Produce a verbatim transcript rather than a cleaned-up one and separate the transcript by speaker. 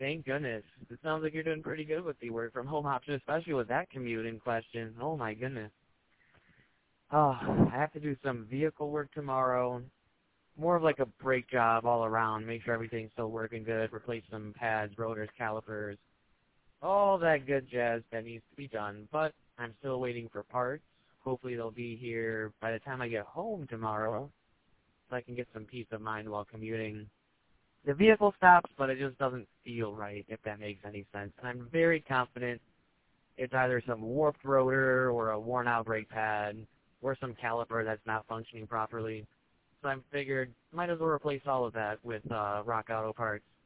Speaker 1: Thank goodness. It sounds like you're doing pretty good with the work from home option, especially with that commute in question. Oh my goodness. Oh, I have to do some vehicle work tomorrow. More of like a brake job all around. Make sure everything's still working good. Replace some pads, rotors, calipers. All that good jazz that needs to be done. But I'm still waiting for parts. Hopefully they'll be here by the time I get home tomorrow, so I can get some peace of mind while commuting. The vehicle stops, but it just doesn't feel right, if that makes any sense. And I'm very confident it's either some warped rotor or a worn-out brake pad or some caliper that's not functioning properly. So I figured might as well replace all of that with uh, Rock Auto parts.